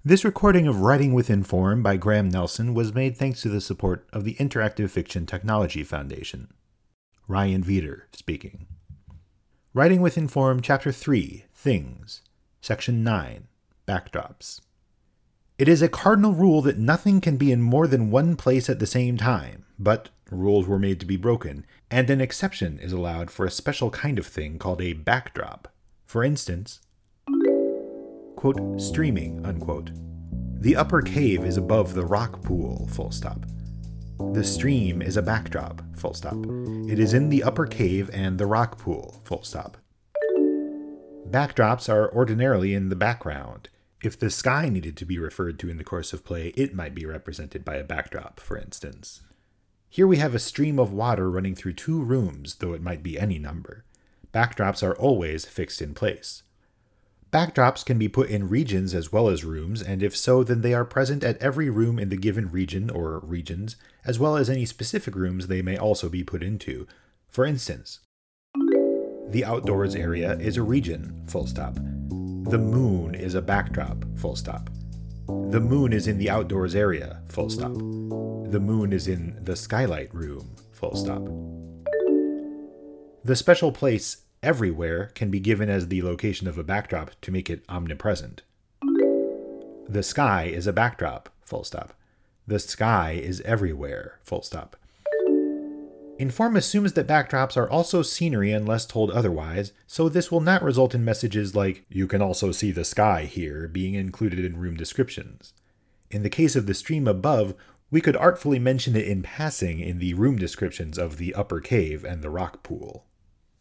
This recording of Writing with Inform by Graham Nelson was made thanks to the support of the Interactive Fiction Technology Foundation. Ryan Veeder speaking. Writing with Inform, Chapter 3, Things, Section 9, Backdrops. It is a cardinal rule that nothing can be in more than one place at the same time, but rules were made to be broken, and an exception is allowed for a special kind of thing called a backdrop. For instance, quote, streaming, unquote. The upper cave is above the rock pool, full stop. The stream is a backdrop, full stop. It is in the upper cave and the rock pool, full stop. Backdrops are ordinarily in the background. If the sky needed to be referred to in the course of play, it might be represented by a backdrop, for instance. Here we have a stream of water running through 2 rooms, though it might be any number. Backdrops are always fixed in place. Backdrops can be put in regions as well as rooms, and if so, then they are present at every room in the given region or regions, as well as any specific rooms they may also be put into. For instance, the outdoors area is a region, full stop. The moon is a backdrop, full stop. The moon is in the outdoors area, full stop. The moon is in the skylight room, full stop. The special place everywhere can be given as the location of a backdrop to make it omnipresent. The sky is a backdrop, full stop. The sky is everywhere, full stop. Inform assumes that backdrops are also scenery unless told otherwise, so this will not result in messages like, "You can also see the sky here," being included in room descriptions. In the case of the stream above, we could artfully mention it in passing in the room descriptions of the upper cave and the rock pool.